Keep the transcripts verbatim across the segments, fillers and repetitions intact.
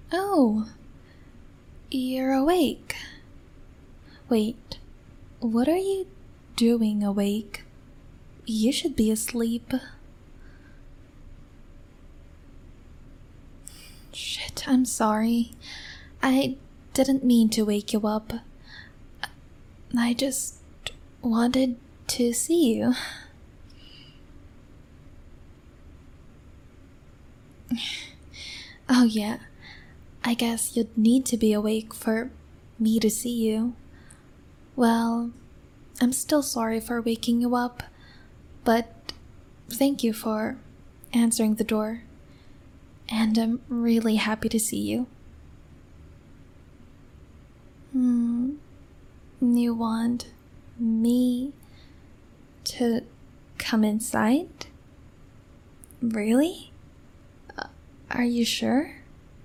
Oh, you're awake. Wait, what are you doing awake? You should be asleep. Shit, I'm sorry. I didn't mean to wake you up. I just wanted to see you. Oh yeah, I guess you'd need to be awake for me to see you. Well, I'm still sorry for waking you up, but thank you for answering the door. And I'm really happy to see you. Hmm, you want me to come inside? Really? Uh, are you sure?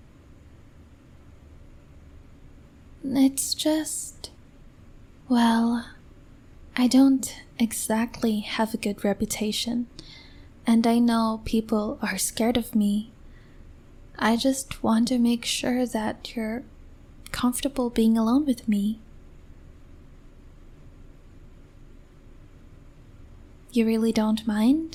It's just... Well, I don't exactly have a good reputation, and I know people are scared of me. I just want to make sure that you're comfortable being alone with me. You really don't mind?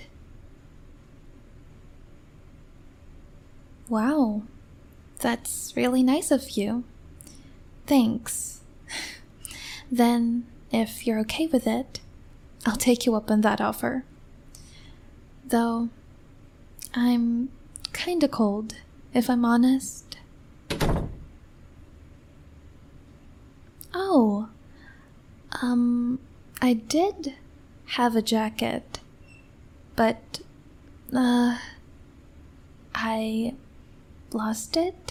Wow, that's really nice of you. Thanks. Then, if you're okay with it, I'll take you up on that offer. Though, I'm kinda cold, if I'm honest. Oh, um, I did have a jacket, but, uh, I lost it?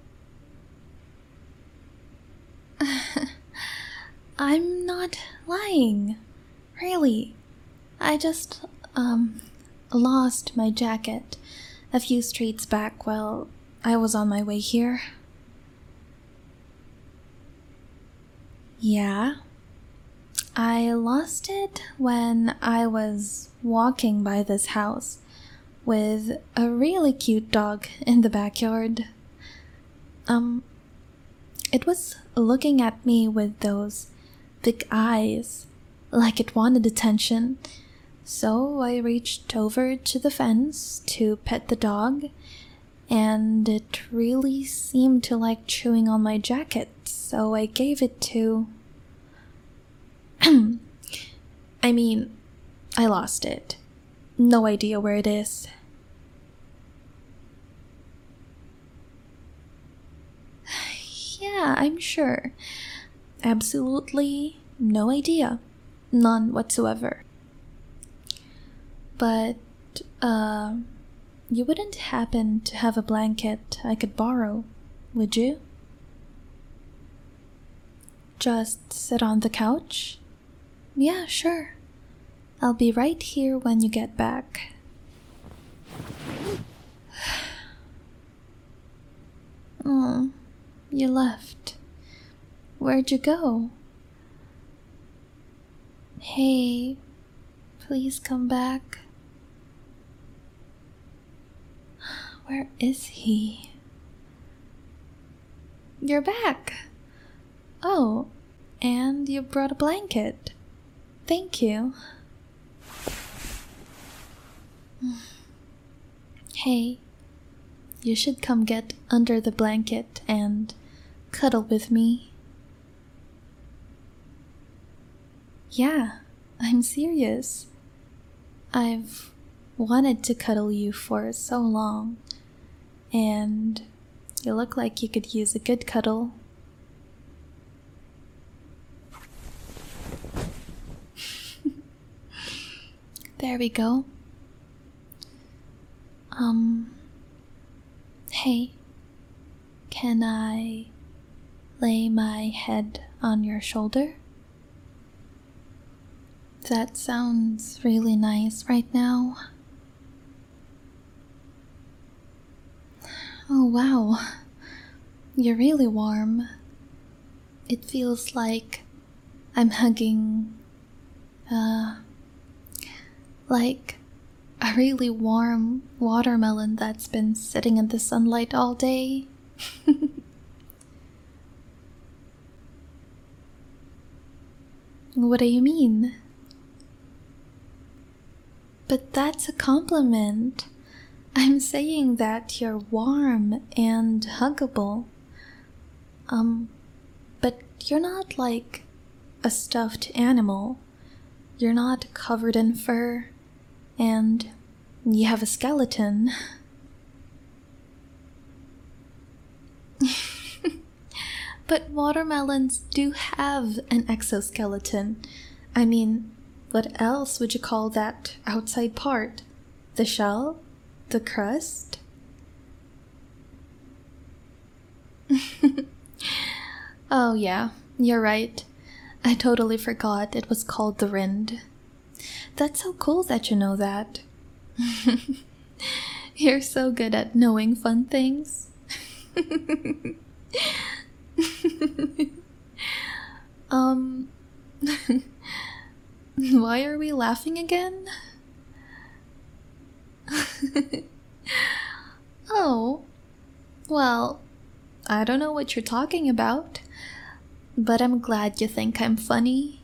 I'm not lying. Really. I just, um, lost my jacket a few streets back while I was on my way here. Yeah. I lost it when I was walking by this house with a really cute dog in the backyard. Um, it was looking at me with those big eyes, like it wanted attention. So I reached over to the fence to pet the dog, and it really seemed to like chewing on my jacket, so I gave it to... I mean, I lost it. No idea where it is. Yeah, I'm sure. Absolutely no idea. None whatsoever. But, uh, you wouldn't happen to have a blanket I could borrow, would you? Just sit on the couch? Yeah, sure. I'll be right here when you get back. Oh, you left. Where'd you go? Hey, please come back. Where is he? You're back! Oh, and you brought a blanket. Thank you. Hey, you should come get under the blanket and cuddle with me. Yeah, I'm serious. I've wanted to cuddle you for so long, and you look like you could use a good cuddle. There we go. Um, hey, can I lay my head on your shoulder? That sounds really nice right now. Oh wow, you're really warm. It feels like I'm hugging, uh, like a really warm watermelon that's been sitting in the sunlight all day. What do you mean? But that's a compliment. I'm saying that you're warm and huggable. Um, but you're not like a stuffed animal. You're not covered in fur, and you have a skeleton. But watermelons do have an exoskeleton. I mean, what else would you call that outside part? The shell? The crust? Oh yeah, you're right. I totally forgot it was called the rind. That's so cool that you know that. You're so good at knowing fun things. um, why are we laughing again? Oh, well, I don't know what you're talking about, but I'm glad you think I'm funny.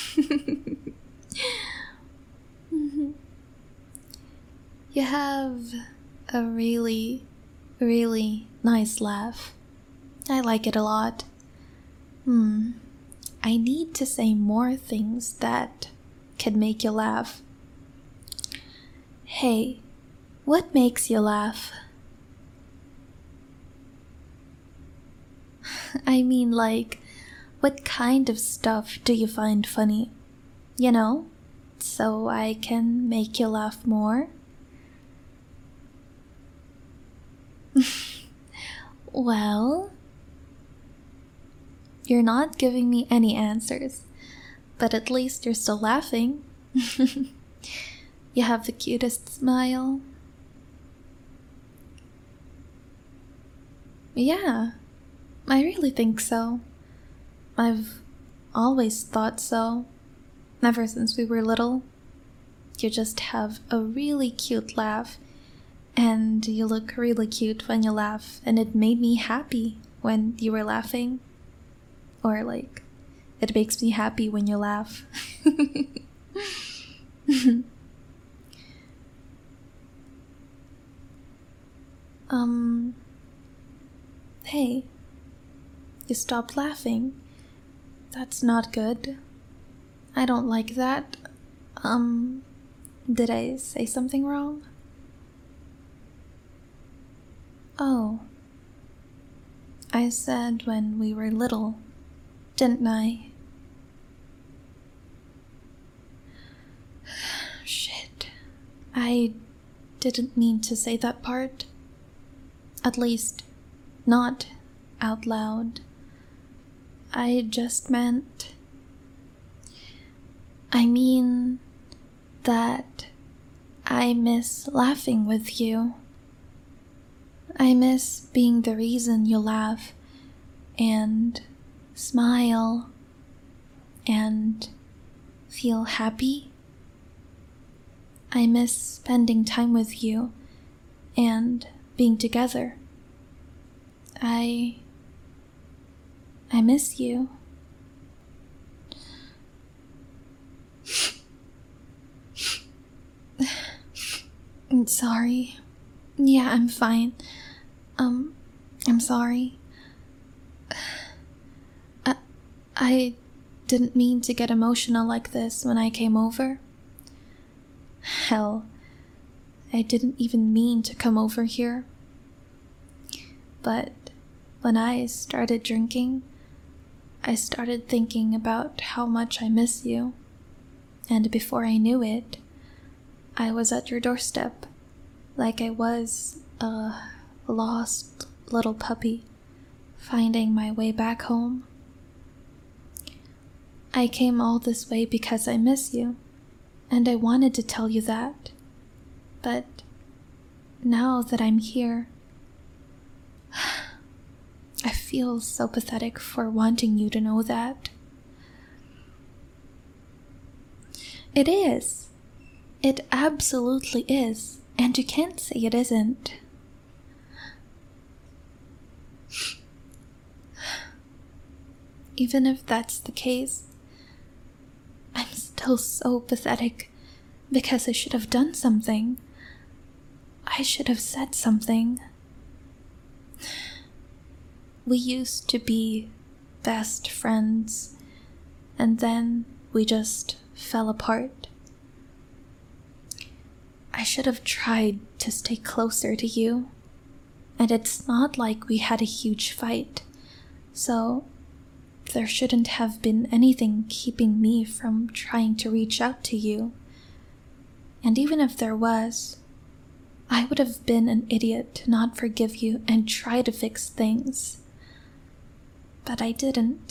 You have a really, really nice laugh. I like it a lot. Hmm. I need to say more things that can make you laugh. Hey, what makes you laugh? I mean, like, what kind of stuff do you find funny? You know, so I can make you laugh more? Well, you're not giving me any answers, but at least you're still laughing. You have the cutest smile. Yeah, I really think so. I've always thought so, ever since we were little. You just have a really cute laugh, and you look really cute when you laugh, and it made me happy when you were laughing. Or like, it makes me happy when you laugh. um, hey, you stopped laughing. That's not good. I don't like that. Um, did I say something wrong? Oh, I said when we were little, didn't I? Shit. I didn't mean to say that part. At least, not out loud. I just meant... I mean that I miss laughing with you. I miss being the reason you laugh and smile and feel happy. I miss spending time with you and being together. I... I miss you. I'm sorry. Yeah, I'm fine. Um, I'm sorry. I, I didn't mean to get emotional like this when I came over. Hell, I didn't even mean to come over here. But when I started drinking, I started thinking about how much I miss you. And before I knew it, I was at your doorstep, like I was a lost little puppy, finding my way back home. I came all this way because I miss you, and I wanted to tell you that. But now that I'm here, I feel so pathetic for wanting you to know that. It is. It absolutely is, and you can't say it isn't. even if that's the case, I'm still so pathetic because I should have done something. I should have said something. We used to be best friends, and then we just fell apart. I should have tried to stay closer to you, and it's not like we had a huge fight, so there shouldn't have been anything keeping me from trying to reach out to you. And even if there was, I would have been an idiot to not forgive you and try to fix things. But I didn't.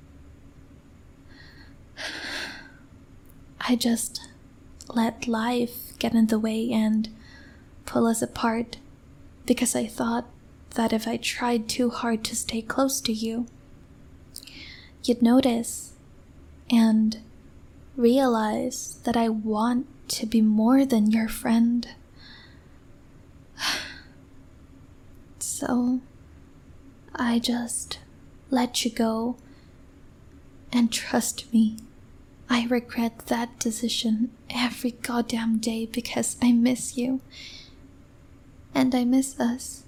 I just let life get in the way and pull us apart because I thought that if I tried too hard to stay close to you, you'd notice and realize that I want to be more than your friend. So I just let you go, and trust me, I regret that decision every goddamn day because I miss you, and I miss us.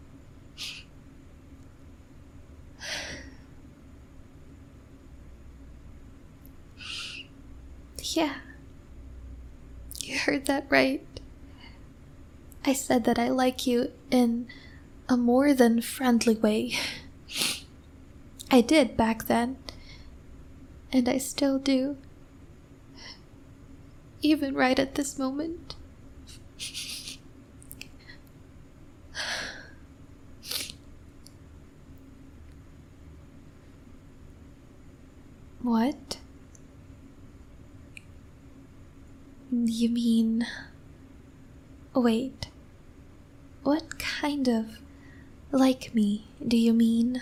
Yeah, you heard that right. I said that I like you in a more than friendly way. I did back then, and I still do. Even right at this moment. What? You mean... Wait. What kind of like me do you mean?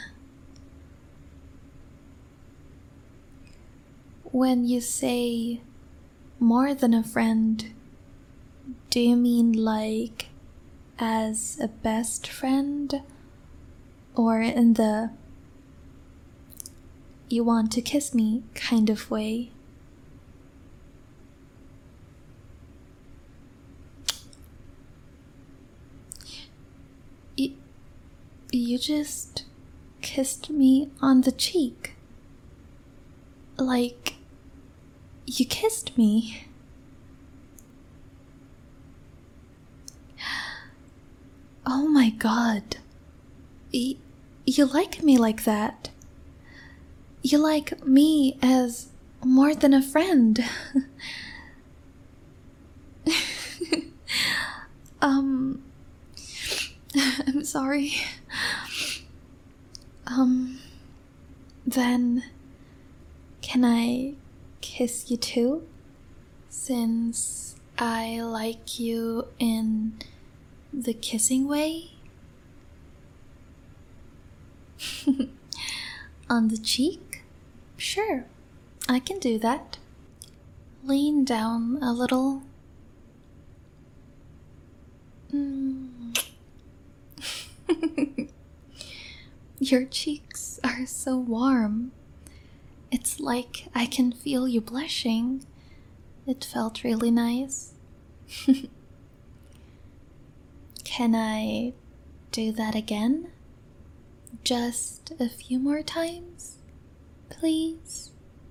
When you say more than a friend, do you mean like as a best friend? Or in the you want to kiss me kind of way? You, you just kissed me on the cheek. Like, you kissed me. Oh my god. Y- you like me like that. You like me as more than a friend. um, I'm sorry. Um, then can I kiss you too? Since I like you in the kissing way? On the cheek? Sure, I can do that. Lean down a little. Mm. Your cheeks are so warm. It's like I can feel you blushing. It felt really nice. Can I do that again? Just a few more times, please?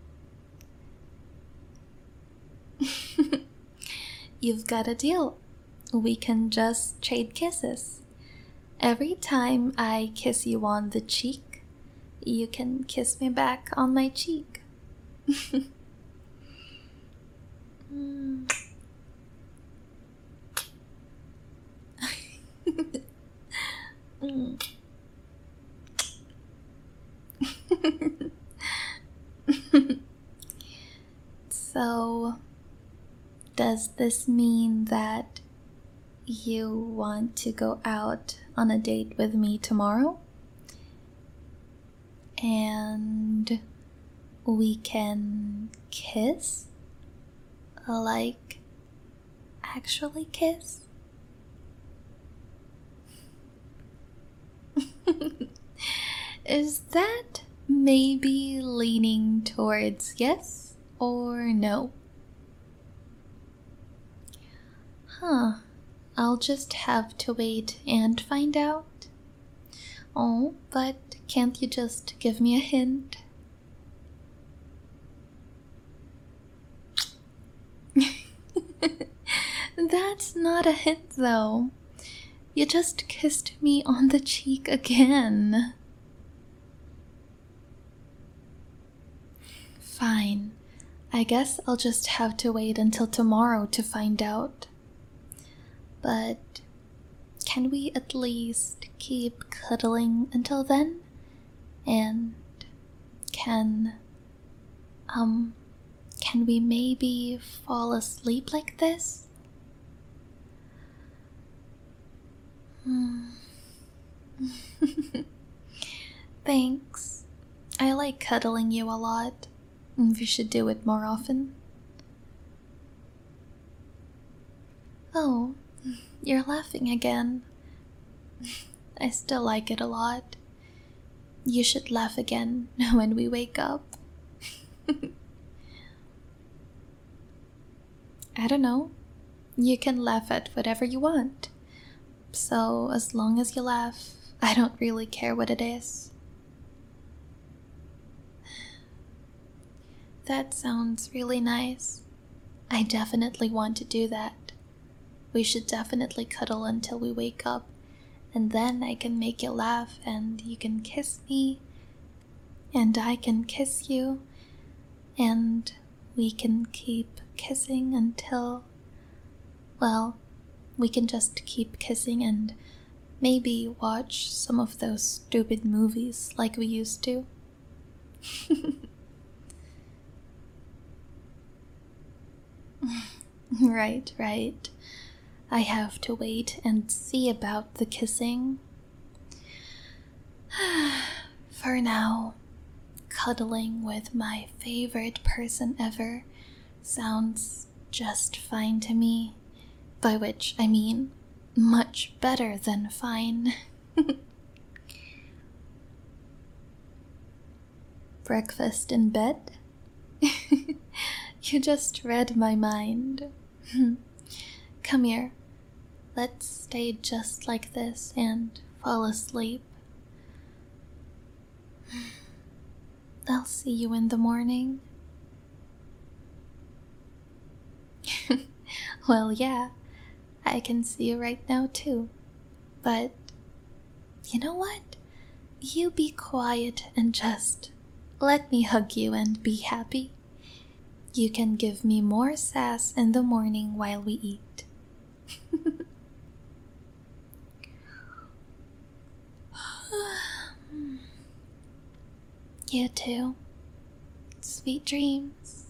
You've got a deal. We can just trade kisses. Every time I kiss you on the cheek, you can kiss me back on my cheek. mm. mm. So, does this mean that you want to go out on a date with me tomorrow? And we can kiss? Like, actually kiss? Is that maybe leaning towards yes or no. Huh, I'll just have to wait and find out. Oh, but can't you just give me a hint? That's not a hint, though. You just kissed me on the cheek again. Fine. I guess I'll just have to wait until tomorrow to find out. But can we at least keep cuddling until then? And can, um, can we maybe fall asleep like this? Hmm. Thanks. I like cuddling you a lot. We should do it more often. Oh, you're laughing again. I still like it a lot. You should laugh again when we wake up. I don't know. You can laugh at whatever you want. So, as long as you laugh, I don't really care what it is. That sounds really nice. I definitely want to do that. We should definitely cuddle until we wake up, and then I can make you laugh and you can kiss me, and I can kiss you, and we can keep kissing until, well, we can just keep kissing and maybe watch some of those stupid movies like we used to. Right, right. I have to wait and see about the kissing. For now, cuddling with my favorite person ever sounds just fine to me. By which I mean much better than fine. Breakfast in bed? You just read my mind. Come here. Let's stay just like this and fall asleep. I'll see you in the morning. Well, yeah, I can see you right now too. But you know what? You be quiet and just let me hug you and be happy. You can give me more sass in the morning while we eat. You too. Sweet dreams.